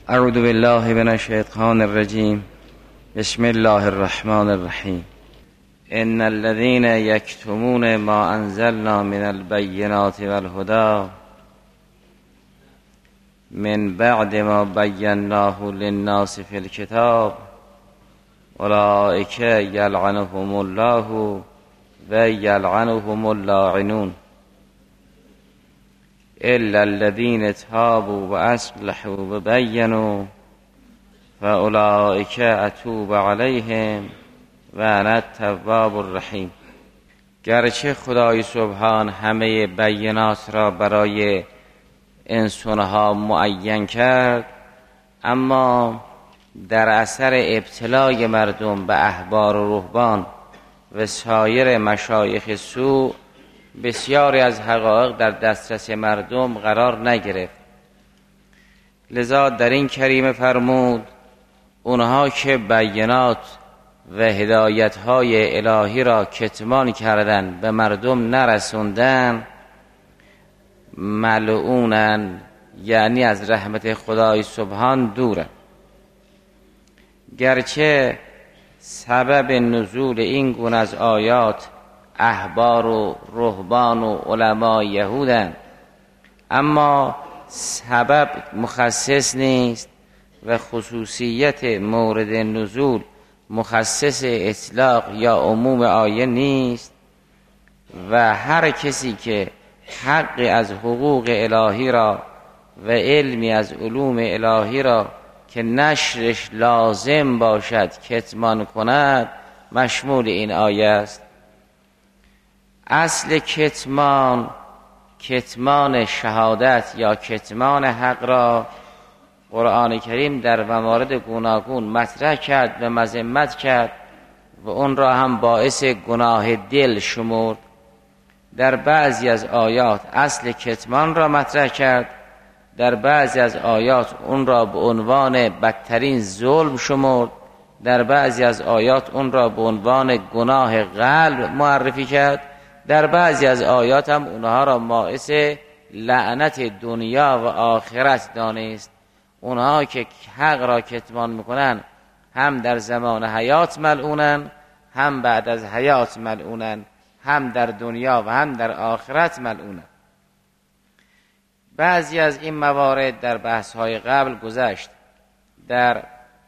اعوذ بالله من الشیطان الرجیم. بسم الله الرحمن الرحیم. ان الذين يكتمون ما انزلنا من البينات والهدى من بعد ما بيناه للناس في الكتاب اولئك يلعنهم الله ويلعنهم اللاعنون الا الذين تابوا واصلحوا وبينوا فاولئك اتوب عليهم و انا التواب الرحیم. گرچه خدای سبحان همه بینات را برای انسانها معین کرد، اما در اثر ابتلای مردم به احبار و رهبان و سایر مشایخ سوء بسیاری از حقایق در دسترس مردم قرار نگرفت. لذا در این کریمه فرمود اونها که بینات و هدایت‌های الهی را کتمان کردن به مردم نرسوندن ملعونن، یعنی از رحمت خدای سبحان دورن. گرچه سبب نزول این گونه از آیات احبار و رهبان و علما یهودن، اما سبب مخصص نیست و خصوصیت مورد نزول مخصص اطلاق یا عموم آیه نیست و هر کسی که حقی از حقوق الهی را و علمی از علوم الهی را که نشرش لازم باشد کتمان کند مشمول این آیه است. اصل کتمان شهادت یا کتمان حق را قرآن کریم در موارد گوناگون مطرح کرد و مذمت کرد و اون را هم باعث گناه دل شمرد. در بعضی از آیات اصل کتمان را مطرح کرد، در بعضی از آیات اون را به عنوان بدترین ظلم شمرد، در بعضی از آیات اون را به عنوان گناه قلب معرفی کرد، در بعضی از آیات هم اونها را باعث لعنت دنیا و آخرت دانست. اونها که حق را کتمان میکنن هم در زمان حیات ملعونن، هم بعد از حیات ملعونن، هم در دنیا و هم در آخرت ملعونن. بعضی از این موارد در بحث‌های قبل گذشت. در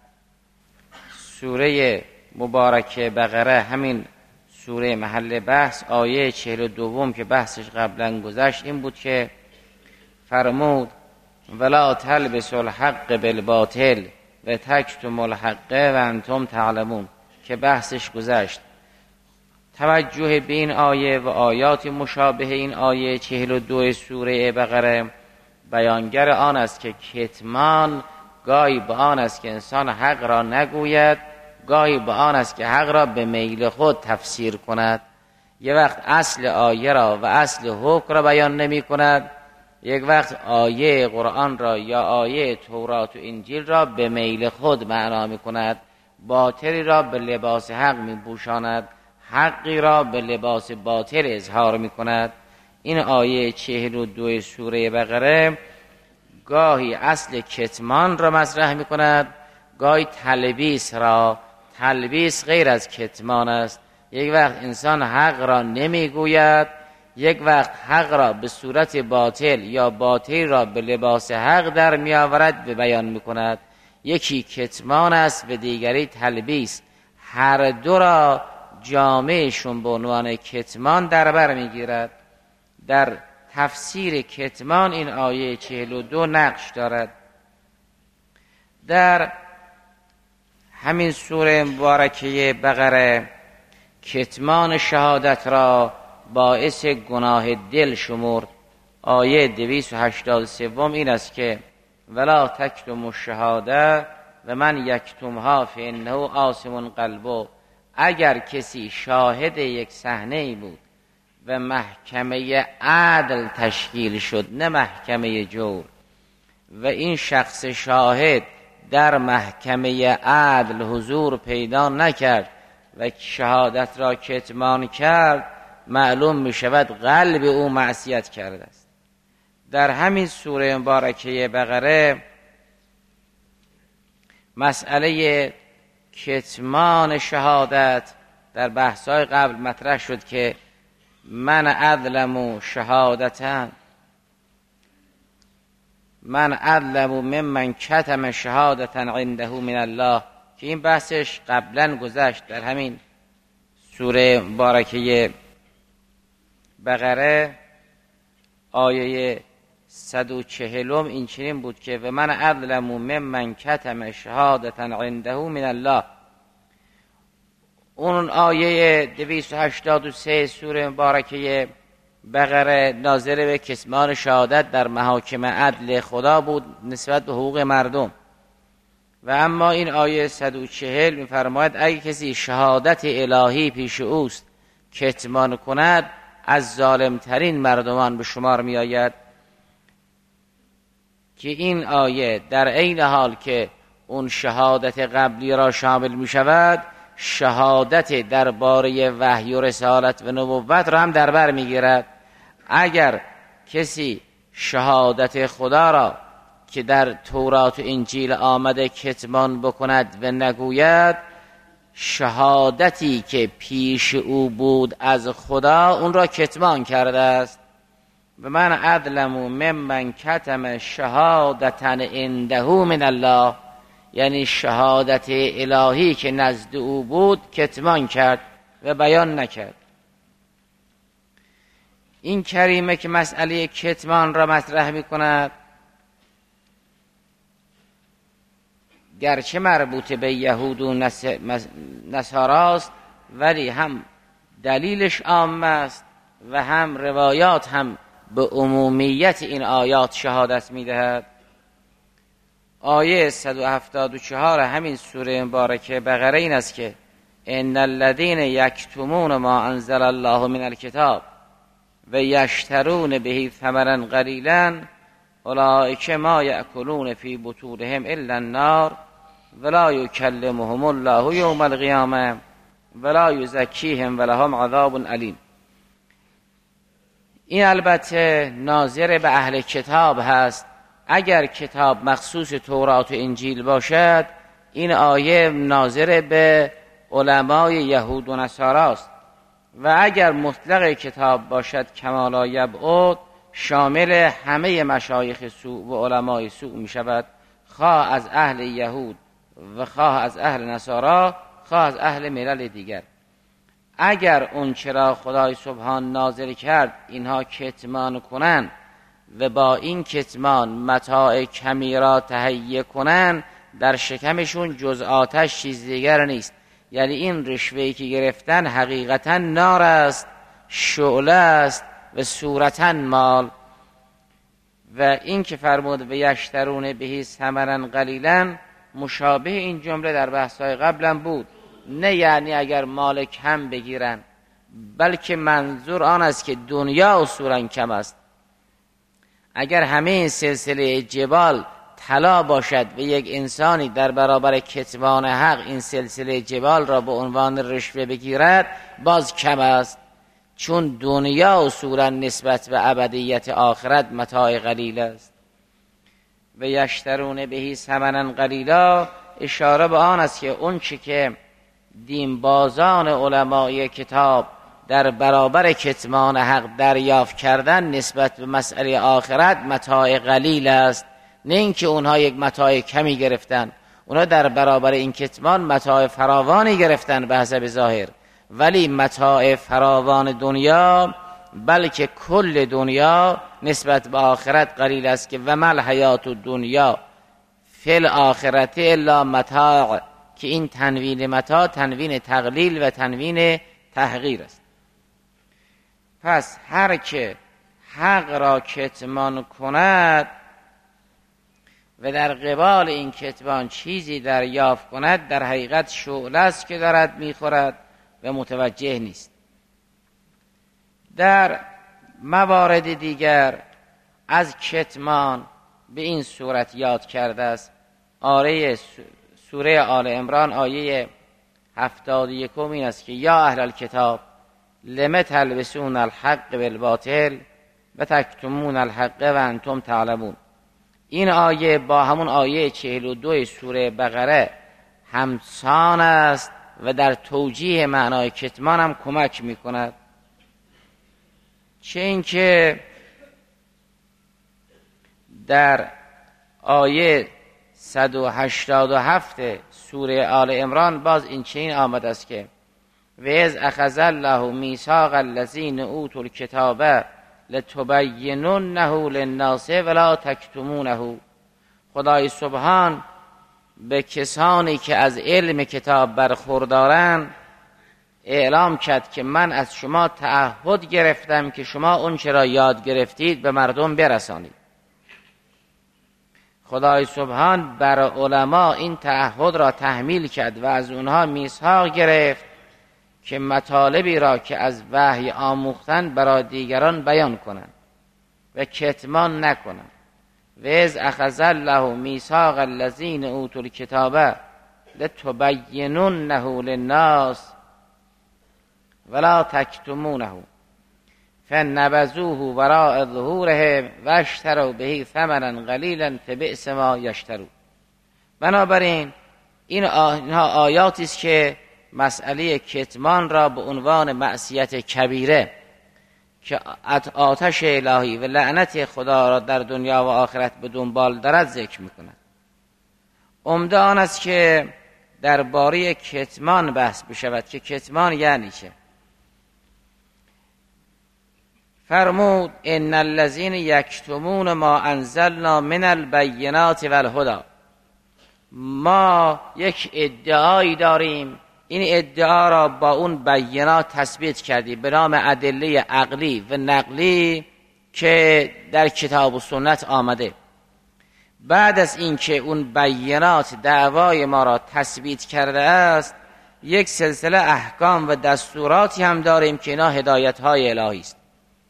سوره مبارکه بقره، همین سوره محل بحث، آیه 42 که بحثش قبلا گذشت این بود که فرمود ولا تلبسوا الحق بالباطل و تکتموا الحق و انتم تعلمون که بحثش گذشت. توجه به این آیه و آیات مشابه این آیه 42 سوره بقره بیانگر آن است که کتمان گاهی به آن است که انسان حق را نگوید، گاهی به آن است که حق را به میل خود تفسیر کند. یک وقت اصل آیه را و اصل حکم را بیان نمی کند، یک وقت آیه قرآن را یا آیه تورات و انجیل را به میل خود معنا می کند، باطلی را به لباس حق می پوشاند، حقی را به لباس باطل اظهار می کند. این آیه 42 سوره بقره گاهی اصل کتمان را مطرح می کند، گاهی تلبیس را. تلبیس غیر از کتمان است. یک وقت انسان حق را نمی گوید، یک وقت حق را به صورت باطل یا باطل را به لباس حق در می آورد به بیان می کند. یکی کتمان است و دیگری تلبیس. هر دو را جامعشون به عنوان کتمان در بر می گیرد. در تفسیر کتمان این آیه 42 نقش دارد. در همین سوره مبارکه بقره کتمان شهادت را باعث گناه دل شمرد. آیه 283 این است که ولا تکتموا الشهاده و من یکتمها فانه آثم قلبه. اگر کسی شاهد یک صحنه بود و محکمه عدل تشکیل شد، نه محکمه جور، و این شخص شاهد در محکمه عدل حضور پیدا نکرد و شهادت را کتمان کرد، معلوم می شود قلب او معصیت کرده است. در همین سوره مبارکه بقره مسئله کتمان شهادت در بحث‌های قبل مطرح شد که من اظلم شهادتاً، من اظلم ممن کتم شهادتاً عنده من الله، که این بحثش قبلا گذشت در همین سوره مبارکه بقره آیه 140 این چنین بود که و من اظلم ممن کتم شهادتاً عنده من الله. اون آیه 283 سوره مبارکه بقره ناظر به کتمان شهادت در محاکم عدل خدا بود نسبت به حقوق مردم، و اما این آیه 140 می‌فرماید اگه کسی شهادت الهی پیش اوست کتمان کند از ظالمترین مردمان به شمار می آید، که این آیه در عین حال که اون شهادت قبلی را شامل می شود، شهادت درباره وحی و رسالت و نبوت را هم در بر می گیرد. اگر کسی شهادت خدا را که در تورات و انجیل آمده کتمان بکند و نگوید، شهادتی که پیش او بود از خدا اون را کتمان کرده است. و من اظلم ممن کتم شهادتاً عنده من الله، یعنی شهادت الهی که نزد او بود کتمان کرد و بیان نکرد. این کریمه که مسئله کتمان را مطرح می کند، گرچه مربوط به یهود و نصاراست ولی هم دلیلش عام است و هم روایات هم به عمومیت این آیات شهادت می دهد. آیه 174 همین سوره مبارکه بقره این است که ان الذین یکتمون ما انزل الله من الکتاب و یشترون به ثمنا قلیلا اولئک ما یأکلون فی بطونهم الا النار ولا یکلمهم الله یوم القیامه ولا یزکیهم ولهم عذاب علیم. این البته ناظر به اهل کتاب هست. اگر کتاب مخصوص تورات و انجیل باشد، این آیه ناظر به علمای یهود و نصاراست، و اگر مطلق کتاب باشد کما لا یبعد، شامل همه مشایخ سوء و علمای سوء می شود، خواه از اهل یهود و خواه از اهل نصارا، خواه از اهل ملل دیگر. اگر اون چرا خدای سبحان نازل کرد اینها کتمان کنن و با این کتمان متاع کمی را تهیه کنن، در شکمشون جز آتش چیز دیگر نیست. یعنی این رشوه‌ای که گرفتن حقیقتا نار است، شعله است و صورتا مال. و این که فرمود و یشترون بهی ثمنا قلیلا، مشابه این جمله در بحث‌های قبلم بود. نه یعنی اگر مال کم بگیرن، بلکه منظور آن است که دنیا اصولا کم است. اگر همه این سلسله جبال طلا باشد و یک انسانی در برابر کتمان حق این سلسله جبال را به عنوان رشوه بگیرد، باز کم است، چون دنیا اصولا نسبت به ابدیت آخرت متاع قلیل است. و یشترون بهی ثمنا قلیلا اشاره به آن است که اون چی که دینبازان علمای کتاب در برابر کتمان حق دریافت کردن نسبت به مسئله آخرت متاع قلیل است، نه اینکه اونها یک متاع کمی گرفتن. اونها در برابر این کتمان متاع فراوانی گرفتن به حسب ظاهر، ولی متاع فراوان دنیا، بلکه کل دنیا نسبت به آخرت قلیل است. که و مل حیات الدنیا فی الآخرت الا متاع، که این تنوین متاع تنوین تقلیل و تنوین تحقیر است. پس هر که حق را کتمان کند و در قبال این کتمان چیزی دریافت کند، در حقیقت شعله است که دارد میخورد و متوجه نیست. در موارد دیگر از کتمان به این صورت یاد کرده است. سوره آل عمران آیه 71 این است که یا اهل الکتاب لم تلبسون الحق بالباطل و تکتمون الحق و انتم تعلمون. این آیه با همون آیه 42 سوره بقره همسان است و در توجیه معنای کتمان هم کمک میکند. چه اینکه در آیه 187 سوره آل عمران باز این چنین آمده است که و اذ اخذ الله میثاق الذین اوتوا الکتاب لتبیننه للناس ولا تکتمونه. خدای سبحان به کسانی که از علم کتاب برخوردارند اعلام کرد که من از شما تعهد گرفتم که شما اون چرا یاد گرفتید به مردم برسانید. خدای سبحان بر علما این تعهد را تحمیل کرد و از اونها میثاق گرفت که مطالبی را که از وحی آموختن برای دیگران بیان کنند و کتمان نکنند. و اذ اخذ الله میثاق الذین اوتوا الکتاب لتبیننه للناس ولا تکتمونه فنبذوه وراء ظهورهم واشتروا به ثمنا قلیلا فبئس ما یشترون. بنابراین اینها آیاتی است که مسئله کتمان را به عنوان معصیت کبیره که آتش الهی و لعنت خدا را در دنیا و آخرت به دنبال دارد ذکر می‌کند. عمده آن است که درباره کتمان بحث بشود که کتمان یعنی چه. فرمود ان الذین یکتمون ما انزلنا من البینات والهدی. ما یک ادعایی داریم، این ادعا را با اون بینات تثبیت کردیم به نام ادله عقلی و نقلی که در کتاب و سنت آمده. بعد از اینکه اون بینات دعوای ما را تثبیت کرده است، یک سلسله احکام و دستوراتی هم داریم که اینا هدایت های الهی است.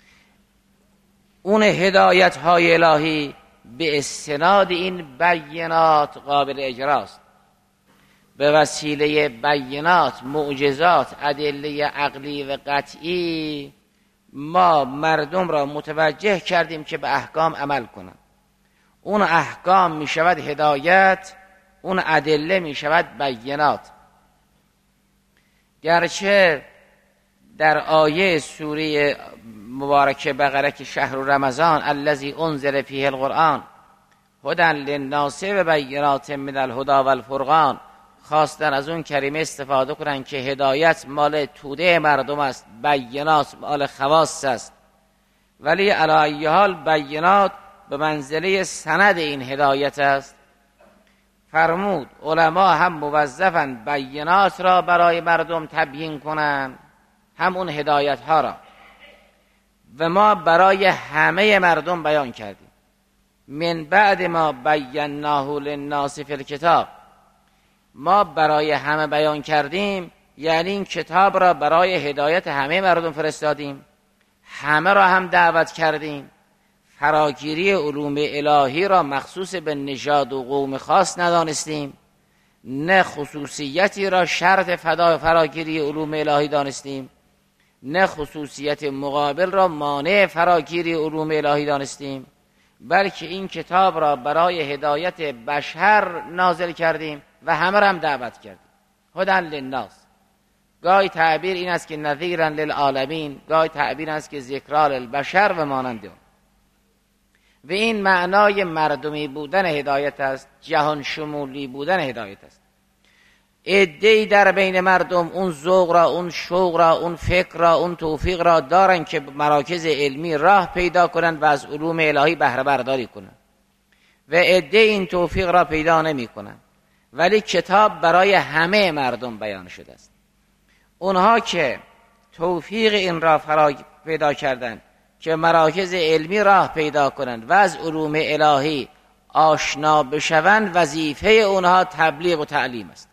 اون هدایت های الهی به استناد این بینات قابل اجراست. به وسیله بینات، معجزات، ادله عقلی و قطعی ما مردم را متوجه کردیم که به احکام عمل کنند. اون احکام می شود هدایت، اون ادله می شود بینات. گرچه در آیه سوره مبارکه بقره که شهر رمضان الذی انزل فیه القرآن هدی للناس و بینات من الهدی والفرقان خواستن از اون کریمه استفاده کنن که هدایت مال توده مردم است، بینات مال خواص است، ولی علی ای حال بینات به منزله سند این هدایت است. فرمود علما هم موظفن بینات را برای مردم تبیین کنن، همون هدایت ها را، و ما برای همه مردم بیان کردیم. من بعد ما بیناه للناس فی الکتاب، ما برای همه بیان کردیم یعنی این کتاب را برای هدایت همه مردم فرستادیم، همه را هم دعوت کردیم. فراگیری علوم الهی را مخصوص به نژاد و قوم خاص ندانستیم، نه خصوصیتی را شرط فراگیری علوم الهی دانستیم، نه خصوصیت مقابل را مانع فراگیری علوم الهی دانستیم، بلکه این کتاب را برای هدایت بشر نازل کردیم و همه را هم دعوت کردیم. هدی للناس، گاهی تعبیر این است که نذیرا للعالمین، گاهی تعبیر است که ذکرا للبشر و مانند اون. و این معنای مردمی بودن هدایت است، جهان شمولی بودن هدایت است. عده‌ای در بین مردم اون ذوق را، اون شوق را، اون فکر را، اون توفیق را دارن که مراکز علمی راه پیدا کنند و از علوم الهی بهره برداری کنند، و عده این توفیق را پیدا نمی کنند، ولی کتاب برای همه مردم بیان شده است. اونها که توفیق این را پیدا کردند که مراکز علمی راه پیدا کنند و از علوم الهی آشنا بشوند، وظیفه اونها تبلیغ و تعلیم است.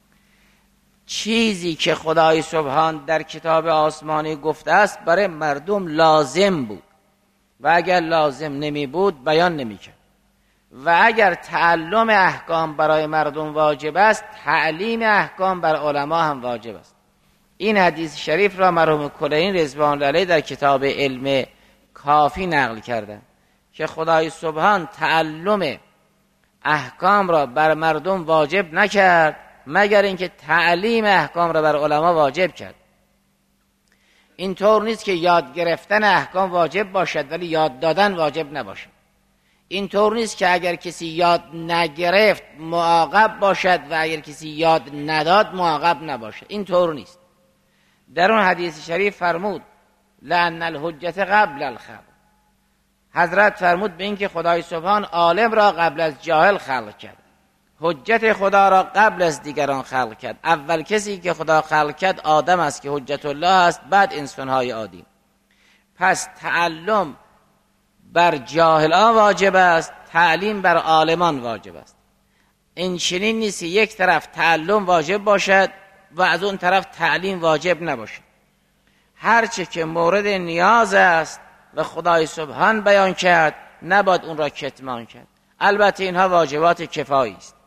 چیزی که خدای سبحان در کتاب آسمانی گفته است برای مردم لازم بود و اگر لازم نمی بود بیان نمی کرد، و اگر تعلم احکام برای مردم واجب است، تعلیم احکام بر علما هم واجب است. این حدیث شریف را مرحوم کلینی رضوان الله علیه در کتاب علم کافی نقل کردند که خدای سبحان تعلم احکام را بر مردم واجب نکرد مگر اینکه تعلیم احکام را بر علما واجب کرد. اینطور نیست که یاد گرفتن احکام واجب باشد ولی یاد دادن واجب نباشد. اینطور نیست که اگر کسی یاد نگرفت معاقب باشد و اگر کسی یاد نداد معاقب نباشد. اینطور نیست. در اون حدیث شریف فرمود لأن الحجت قبل الخلق. حضرت فرمود به این که خدای سبحان عالم را قبل از جاهل خلق کرد، حجت خدا را قبل از دیگران خلق کرد. اول کسی که خدا خلق کرد آدم است که حجت الله است، بعد انسان‌های عادی. پس تعلم بر جاهلان واجب است، تعلیم بر عالمان واجب است. این چنین نیست یک طرف تعلم واجب باشد و از اون طرف تعلیم واجب نباشد. هرچه که مورد نیاز است و خدای سبحان بیان کرد نباید اون را کتمان کرد. البته اینها واجبات کفایی است.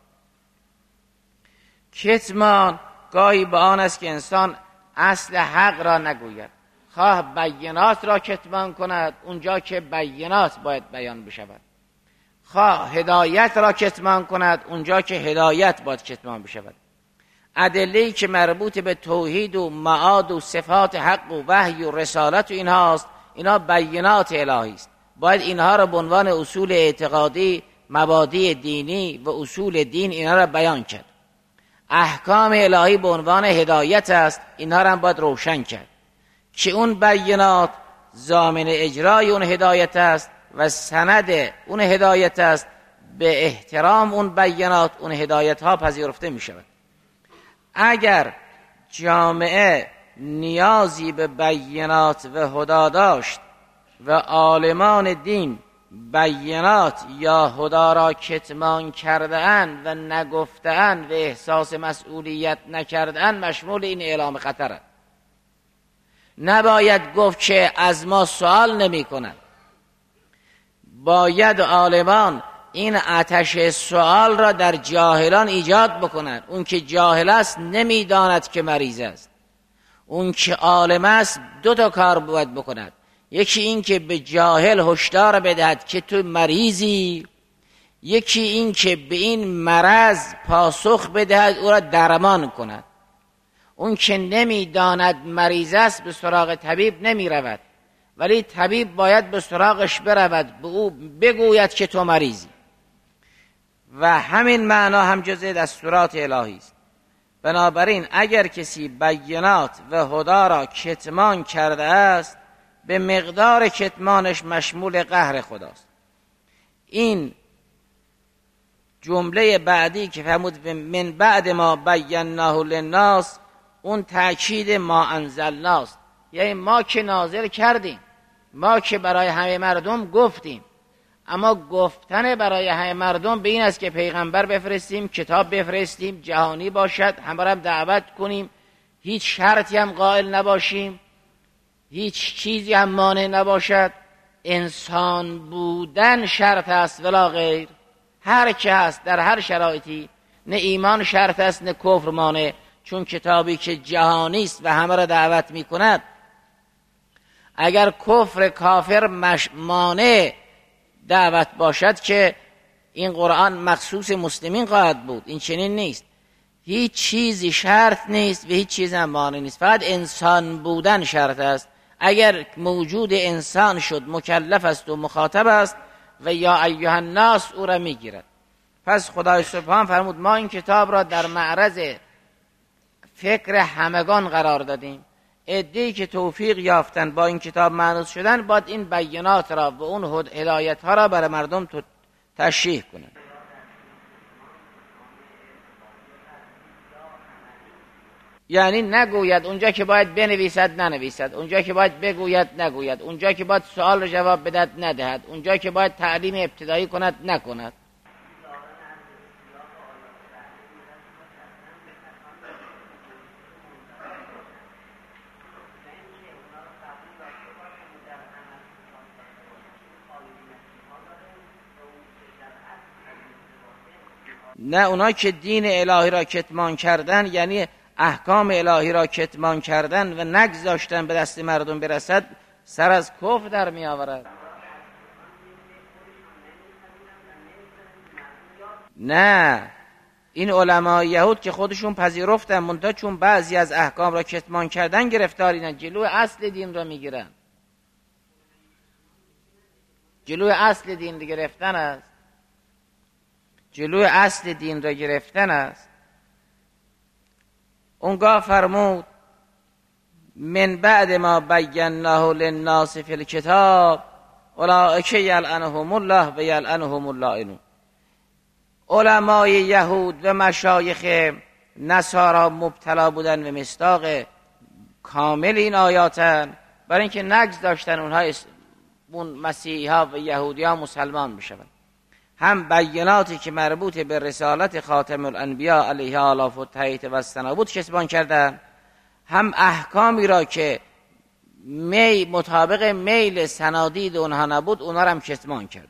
کتمان گاهی به آن است که انسان اصل حق را نگوید، خواه بینات را کتمان کند اونجا که بینات باید بیان بشود، خواه هدایت را کتمان کند اونجا که هدایت باید کتمان بشود. ادله‌ای که مربوط به توحید و معاد و صفات حق و وحی و رسالت و اینهاست، اینا بینات الهی است. باید اینها را به عنوان اصول اعتقادی، مبادی دینی و اصول دین اینها را بیان کرد. احکام الهی به عنوان هدایت است، اینها را هم باید روشن کرد که اون بینات ضامن اجرای اون هدایت است و سند اون هدایت است. به احترام اون بینات اون هدایت ها پذیرفته می شود. اگر جامعه نیازی به بینات و هدا داشت و عالمان دین بینات یا هدا را کتمان کرده‌اند و نگفته‌اند و احساس مسئولیت نکرده‌اند، مشمول این اعلام خطره. نباید گفت که از ما سوال نمی کنند. باید عالمان این آتش سوال را در جاهلان ایجاد بکنند. اون که جاهل است نمیداند که مریض است. اون که عالم است دو تا کار باید بکند. یکی این که به جاهل هشدار بدهد که تو مریضی، یکی این که به این مرض پاسخ بدهد او را درمان کند. اون که نمیداند مریض است به سراغ طبیب نمی رود، ولی طبیب باید به سراغش برود، به او بگوید که تو مریضی. و همین معنا هم جزء دستورات الهی است. بنابراین اگر کسی بینات و هدا را کتمان کرده است، به مقدار کتمانش مشمول قهر خداست. این جمله بعدی که فرمود من بعد ما بیناه للناس، اون تأکید ما انزلناست. یعنی ما که نازل کردیم، ما که برای همه مردم گفتیم، اما گفتن برای همه مردم به این است که پیغمبر بفرستیم، کتاب بفرستیم، جهانی باشد، همه را دعوت کنیم، هیچ شرطی هم قائل نباشیم، هیچ چیزی هم مانع نباشد. انسان بودن شرط است ولا غیر. هر که هست در هر شرایطی، نه ایمان شرط است نه کفر مانع. چون کتابی که جهانی است و همه را دعوت می کند، اگر کفر کافر مانع دعوت باشد که این قرآن مخصوص مسلمین خواهد بود. این چنین نیست. هیچ چیزی شرط نیست و هیچ چیز هم مانع نیست، فقط انسان بودن شرط است. اگر موجود انسان شد مکلف است و مخاطب است و یا ایها الناس او را میگیرد. پس خدای سبحان فرمود ما این کتاب را در معرض فکر همگان قرار دادیم. عده‌ای که توفیق یافتن با این کتاب مانوس شدن، باید این بینات را و اون هدایت ها را برای مردم تشریح کنند. یعنی نگوید اونجا که باید بنویسد ننویسد، اونجا که باید بگوید نگوید، اونجا که باید سوال رو جواب بدهد ندهد، اونجا که باید تعلیم ابتدایی کند نکند. نه، اونا که دین الهی را کتمان کردن، یعنی احکام الهی را کتمان کردن و نگذاشتن به دست مردم برسد، سر از کفر در می آورد. نه، این علمای یهود که خودشون پذیرفتن، منتها چون بعضی از احکام را کتمان کردن گرفتارینن، جلوی اصل دین را میگیرن. جلوی اصل دین را گرفتن است. جلوی اصل دین را گرفتن است. اونگاه فرمود من بعد ما بیناه للناس فی الکتاب اولئک یلعنهم الله و یلعنهم اللاعنون. علمای یهود و مشایخ نصارا مبتلا بودن به مصداق کامل این آیاتن، برای اینکه نقص داشتن اون مسیحی ها و یهودی ها مسلمان بشون. هم بیاناتی که مربوط به رسالت خاتم الانبیا علیه آلاف و تحییت و الثنا بود کتمان کردن، هم احکامی را که مطابق میل سنادید اونها نبود اونها را هم کتمان کرد.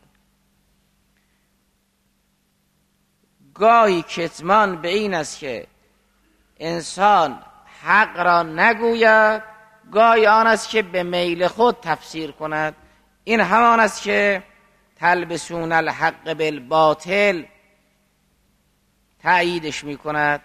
گاهی کتمان به این است که انسان حق را نگوید، گاهی آن است که به میل خود تفسیر کند. این همان است که تلبسون الحق بالباطل تأییدش می کند.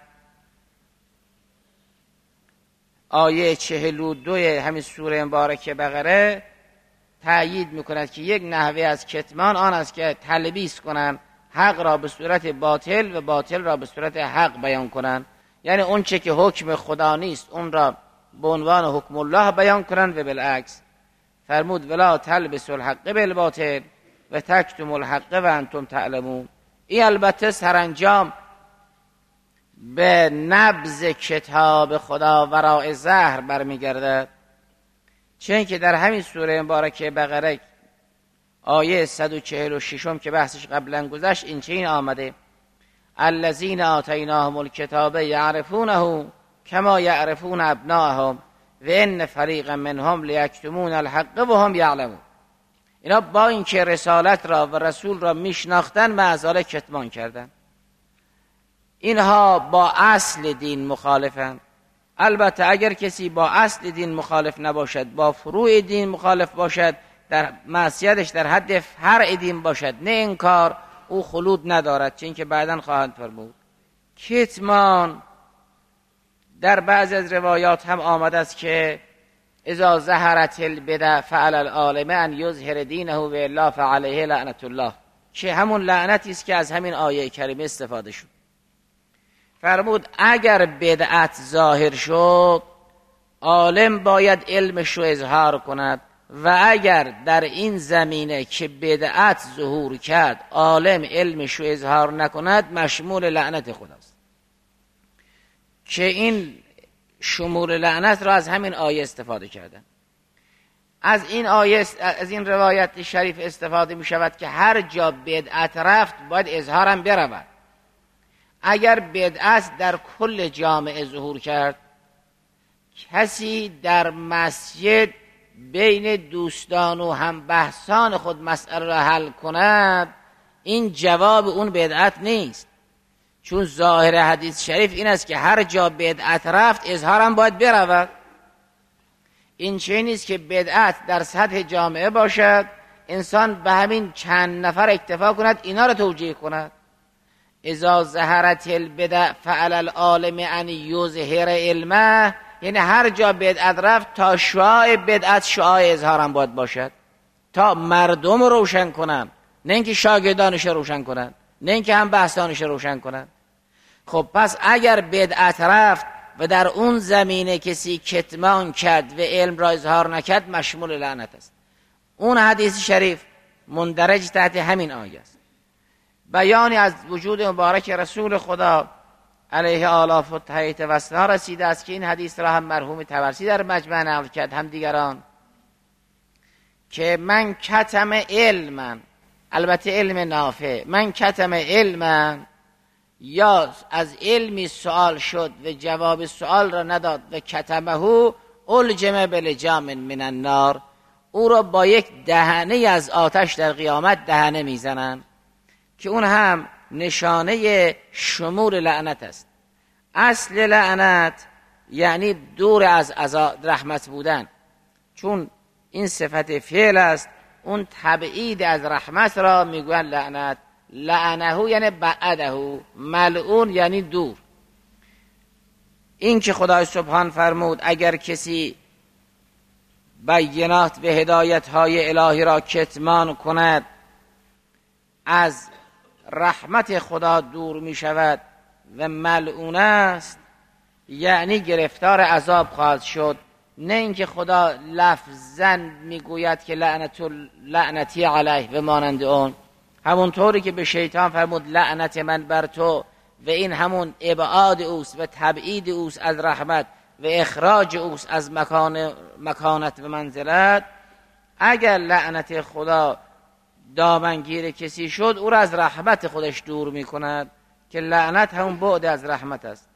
آیه 42 همین سوره مبارکه بقره تأیید می کند که یک نحوه از کتمان آن است که تلبیس کنند، حق را به صورت باطل و باطل را به صورت حق بیان کنند. یعنی اون چه که حکم خدا نیست اون را به عنوان حکم الله بیان کنند و بالعکس. فرمود ولا تلبسوا الحق بالباطل و تکتموا الحق و انتم تعلمون. این البته سرانجام به نبض کتاب خدا وراء ظهر برمیگردد، چون که در همین سوره مبارکه بقره آیه 146 که بحثش قبلا گذشت این چنین آمده الذین آتیناهم الکتاب یعرفونه کما یعرفون ابناءهم و ان فریقا منهم لیکتمون الحق و هم یعلمون. اینا با اینکه رسالت را و رسول را میشناختن معذال کتمان کردن. اینها با اصل دین مخالفن. البته اگر کسی با اصل دین مخالف نباشد، با فروع دین مخالف باشد، در معصیتش در حد فرع دین باشد، نه انکار، او خلود ندارد، چون که بعداً خواهند فرمود. کتمان در بعض از روایات هم آمده است که اذا ظهرت البدع فعلى العالم ان یظهر دینه و الا فعلیه لعنت الله، که همون لعنتی است که از همین آیه کریمه استفاده شد. فرمود اگر بدعت ظاهر شد عالم باید علمش رو اظهار کند، و اگر در این زمینه که بدعت ظهور کرد عالم علمش رو اظهار نکند مشمول لعنت خداست. که این شمول لعنت را از همین آیه استفاده کردن. از این آیه، از این روایت شریف استفاده می شود که هر جا بدعت رفت باید اظهارم برود. اگر بدعت در کل جامعه ظهور کرد، کسی در مسجد بین دوستان و هم بحثان خود مسئله را حل کند، این جواب اون بدعت نیست، چون ظاهر حدیث شریف این است که هر جا بدعت رفت اظهارم باید برود. این چه نیست که بدعت در سطح جامعه باشد، انسان به همین چند نفر اکتفا کند، اینا را توجیه کند. اذا ظهرت البدع فعلى العالم ان یظهر علمه، یعنی هر جا بدعت رفت تا شعاع بدعت شعاع اظهارم باید باشد، تا مردم روشن کنن، نه اینکه شاگردانش روشن کنن، نه اینکه هم بحثانش روشن کنن. خب پس اگر بدعت رفت و در اون زمینه کسی کتمان کرد و علم را اظهار نکرد مشمول لعنت است. اون حدیث شریف مندرج تحت همین آیه است. بیانی از وجود مبارک رسول خدا علیه آلاف و تحییت و الثنا رسیده است که این حدیث را هم مرحوم طبرسی در مجمع نقل کرد، هم دیگران، که من کتم علما، البته علم نافع، من کتم علما، یا از علمی سوال شد و جواب سوال را نداد و کتمه الجم بلجام من النار، او را با یک دهنه از آتش در قیامت دهنه میزنند، که اون هم نشانه شمول لعنت است. اصل لعنت یعنی دور از رحمت بودن، چون این صفت فعل است، اون تبعید از رحمت را میگوین لعنت. لعنه یعنی بعده، ملعون یعنی دور. این که خدای سبحان فرمود اگر کسی بینات و هدایت های الهی را کتمان کند از رحمت خدا دور می شود و ملعون است، یعنی گرفتار عذاب خواهد شد. نه اینکه خدا لفظاً میگوید که لعنتی علیه و مانند اون، همونطوری که به شیطان فرمود لعنت من بر تو و این همون ابعاد اوست و تبعید اوست از رحمت و اخراج اوست از مکانت و منزلت. اگر لعنت خدا دامنگیر کسی شد او را از رحمت خودش دور می کند که لعنت همون بعد از رحمت است.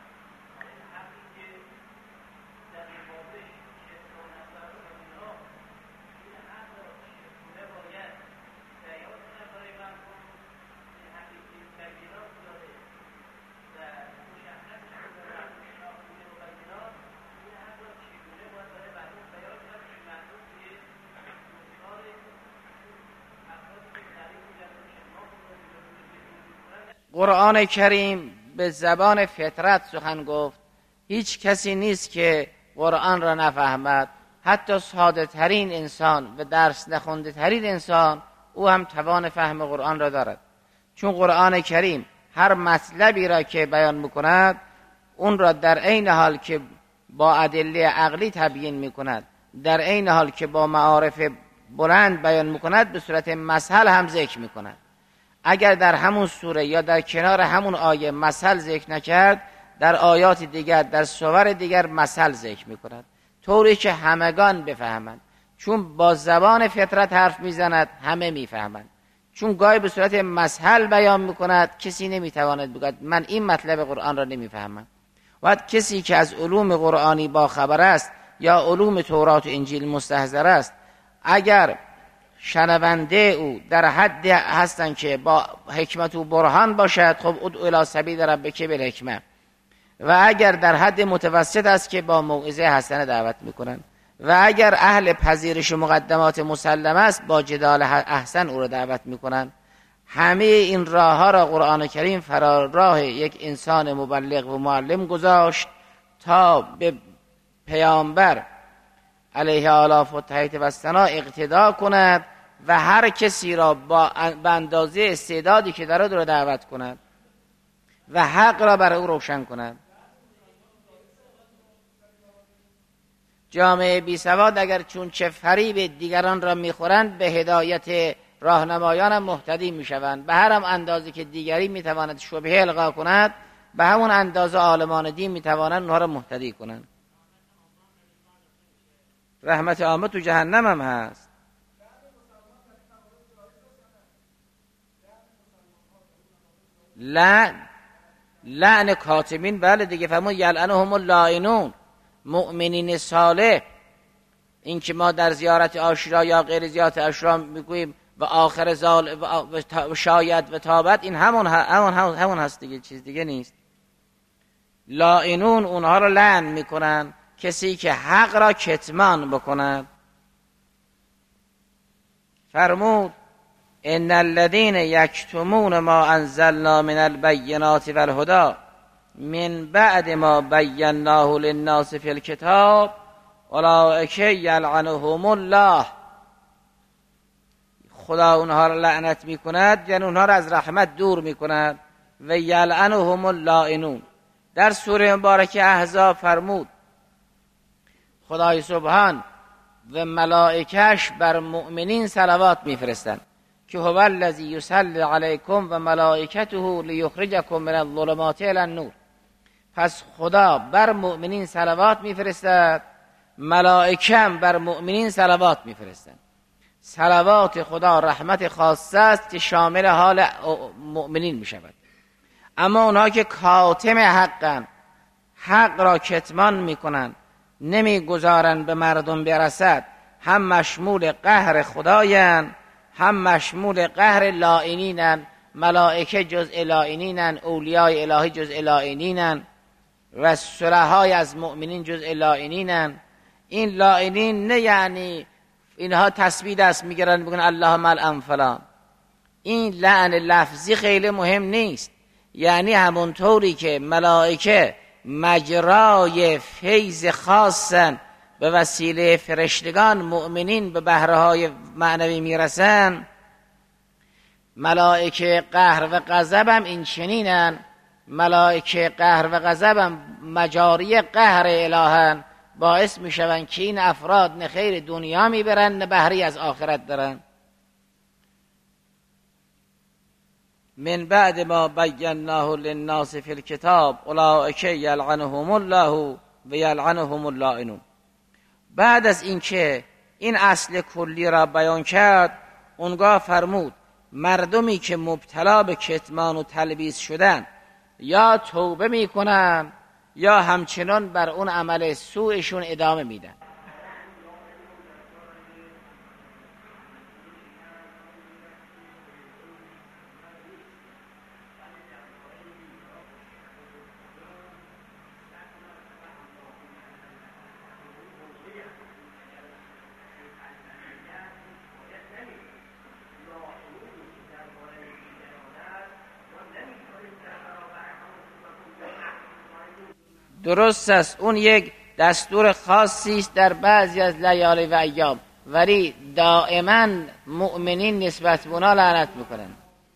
قرآن کریم به زبان فطرت سخن گفت. هیچ کسی نیست که قرآن را نفهمد، حتی ساده ترین انسان و درس نخونده ترین انسان او هم توان فهم قرآن را دارد، چون قرآن کریم هر مطلبی را که بیان میکند اون را در عین حال که با ادله عقلی تبیین میکند، در عین حال که با معارف بلند بیان میکند، به صورت مثل هم ذکر میکند. اگر در همون سوره یا در کنار همون آیه مثل ذکر نکرد، در آیات دیگر در سور دیگر مثل ذکر میکند، طوری که همگان بفهمند. چون با زبان فطرت حرف میزند همه میفهمند، چون گاهی به صورت مثل بیان میکند کسی نمیتواند بگوید من این مطلب قرآن را نمیفهمم. وقت کسی که از علوم قرآنی با خبر است یا علوم تورات و انجیل مستحضر است، اگر شنونده او در حد هستن که با حکمت و برهان باشد، خب ادعو الی سبیل ربک بالحکمه، و اگر در حد متوسط است که با موعظه حسنه دعوت میکنن، و اگر اهل پذیرش و مقدمات مسلمه است با جدال احسن او را دعوت میکنن. همه این راه ها را قرآن کریم فرا راه یک انسان مبلغ و معلم گذاشت تا به پیامبر علیه آلاف و تحیط و ثنا اقتدا کند و هر کسی را به اندازه استعدادی که دارد را دعوت کند و حق را برای او روشن کند. جامعه بی سواد اگر چون چه فریب دیگران را میخورند، به هدایت راهنمایان هم مهتدی میشوند. به هر هم اندازه که دیگری میتواند شبهه القا کند، به همون اندازه عالمان دین میتوانند اونها را مهتدی کنند. رحمت عامه تو جهنم هم هست. لعن کاتمین، بله دیگه، فرمود یلعنهم اللاعنون. مؤمنین صالح، این که ما در زیارت عاشورا یا غیر زیارت عاشورا میگوییم و آخر زال و شاید و تابت، این همون هست دیگه، چیز دیگه نیست. لاعنون اونها رو لعن میکنن، کسی که حق را کتمان بکند. فرمود ان الذين یکتمون ما انزلنا من البینات والهدى من بعد ما بیناه للناس فی الکتاب اولئک یلعنهم الله. خدا اونها را لعنت میکند، یعنی اونها را از رحمت دور میکند. و یلعنهم اللاعنون. در سوره مبارکه احزاب فرمود خدای سبحان و ملائکش بر مؤمنین صلوات میفرستند که هو الذی یصلی علیکم و ملائکته لیخرجکم من الظلمات الی النور. پس خدا بر مؤمنین صلوات میفرستد، ملائکه هم بر مؤمنین صلوات میفرستند. صلوات خدا رحمت خاصه است که شامل حال مؤمنین میشود. اما اونها که کاتم حقن، حق را کتمان میکنن، نمیگذارن به مردم برسد، هم مشمول قهر خدایان هم مشمول قهر لاعنینن. ملائکه جزء لاعنینن، اولیای الهی جزء لاعنینن و صلحای از مؤمنین جزء لاعنینن. این لاعنین نه یعنی اینها تسبیح دست میگیرن میگن اللهم الان فلان، این لعن لفظی خیلی مهم نیست، یعنی همونطوری که ملائکه مجرای فیض خاصن، به وسیله فرشتگان مؤمنین به بهره‌های معنوی میرسن، ملائکه قهر و غضب هم این چنینن. ملائکه قهر و غضب هم مجاری قهر الهن، باعث میشون که این افراد نه خیر دنیا میبرن نه بهری از آخرت دارن. من بعد ما بیناه للناس فی الکتاب اولئک یلعنهم الله و یلعنهم اللائنون. بعد از اینکه این اصل کلی را بیان کرد، اونگاه فرمود مردمی که مبتلا به کتمان و تلبیس شدن یا توبه میکنن یا همچنان بر اون عمل سوءشون ادامه میدن. درست است اون یک دستور خاصی است در بعضی از لیالی و ایام، ولی دائما مؤمنین نسبت به اونا لعنت میکنن.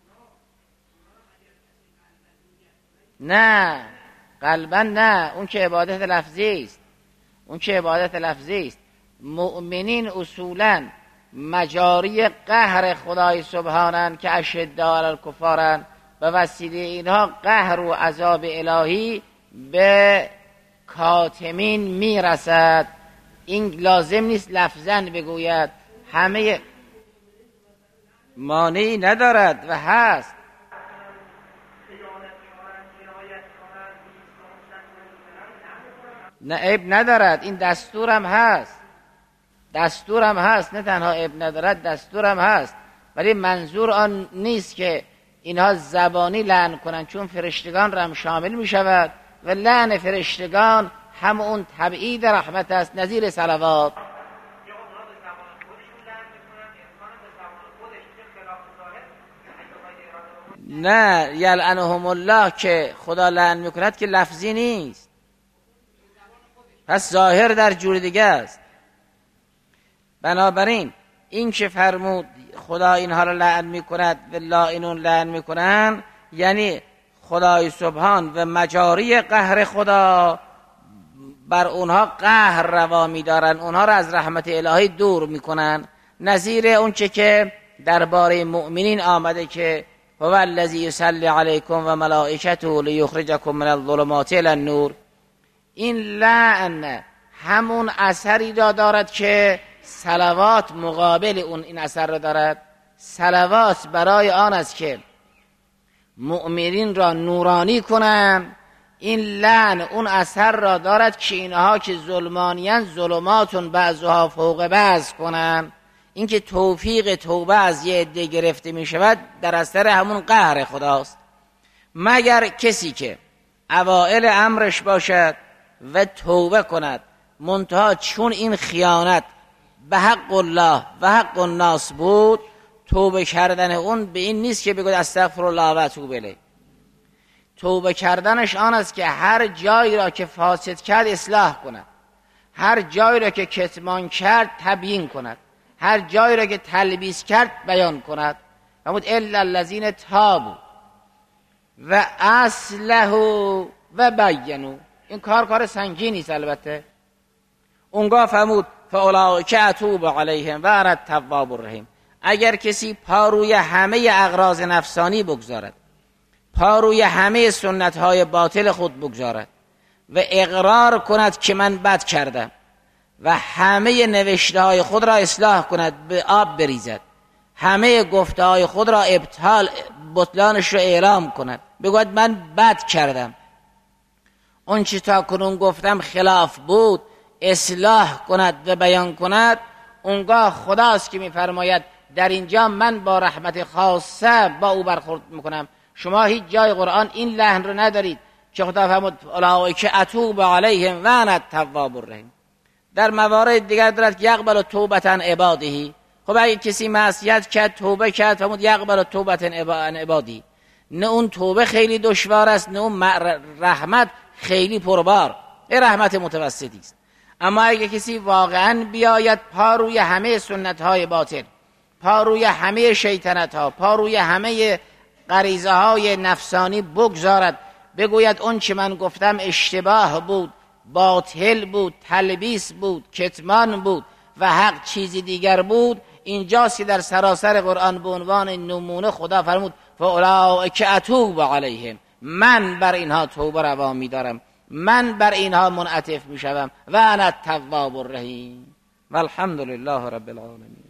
نه قلبا نه، اون که عبادت لفظی است، اون که عبادت لفظی است. مؤمنین اصولا مجاری قهر خدای سبحانن که اشداء علی الکفارن، به وسیله اینها قهر و عذاب الهی به کاتمین میرسد. این لازم نیست لفظاً بگوید، همه مانعی ندارد و هست. نه عیب ندارد، این دستورم هست، دستورم هست، نه تنها عیب ندارد دستورم هست. ولی منظور آن نیست که اینها زبانی لعن کنند، چون فرشتگان را هم شامل می شود و لعن فرشتگان هم اون تبعید رحمت است، نظیر صلوات. نه یلعنهم الله که خدا لعن میکند که لفظی نیست، پس ظاهر در جور دیگه است. بنابراین این که فرمود خدا اینها را لعن میکند و لائنون لعن میکنن، یعنی خدای سبحان و مجاری قهر خدا بر اونها قهر روا می‌دارن، اونها را از رحمت الهی دور میکنن. نظیر اون چه که درباره مؤمنین آمده که هو الذی یصلی علیکم و ملائکته لیخرجکم من الظلمات الی النور. این لعن همون اثری را دارد که صلوات مقابل اون این اثر را دارد. صلوات برای آن است که مؤمنین را نورانی کنند، این لعن اون اثر را دارد که اینها که ظلمانیان ظلماتون بعضها فوق بعض کنند. این که توفیق توبه از یه عده گرفته می شود در اثر همون قهر خداست، مگر کسی که اوائل امرش باشد و توبه کند، منتها چون این خیانت به حق الله و حق الناس بود، توبه کردن اون به این نیست که بگوید استغفر الله و اتوب الیه. توبه کردنش آن است که هر جایی را که فاسد کرد اصلاح کند، هر جایی را که کتمان کرد تبیین کند، هر جایی را که تلبیس کرد بیان کند. فرمود الا الذین تابوا و اصلحوا و بینوا. این کار سنگینی است البته. اونگاه فرمود فاولئک اتوب علیهم و انا التواب الرحیم. اگر کسی پا روی همه اغراض نفسانی بگذارد، پا روی همه سنت‌های باطل خود بگذارد و اقرار کند که من بد کردم و همه نوشته‌های خود را اصلاح کند، به آب بریزد، همه گفته‌های خود را بطلانش را اعلام کند، بگوید من بد کردم، اون چی تا کنون گفتم خلاف بود، اصلاح کند و بیان کند. اونگاه خداست که می‌فرماید در اینجا من با رحمت خاصه با او برخورد میکنم. شما هیچ جای قرآن این لحن رو ندارید که خدا فرمود اولئک اتوب علیهم و انا التواب الرحیم. در موارد دیگر دارد که یقبل توبة عباده. خب خب اگه کسی معصیت کرد، توبه کرد، فرمود یقبل توبة عن عبادی، نه اون توبه خیلی دشوار است، نه اون رحمت خیلی پربار، این رحمت متوسطی است. اما اگه کسی واقعا بیاید پا روی همه سنت های باطل، پا روی همه شیطنت ها، پا روی همه غریزه های نفسانی بگذارد، بگوید اون چه من گفتم اشتباه بود، باطل بود، تلبیس بود، کتمان بود و حق چیزی دیگر بود، اینجاست که در سراسر قرآن به عنوان نمونه خدا فرمود فاولئک اتوب علیهم، من بر اینها توبه روا می‌دارم، من بر اینها منعطف می‌شوم و انا التواب الرحیم و الحمد لله رب العالمین.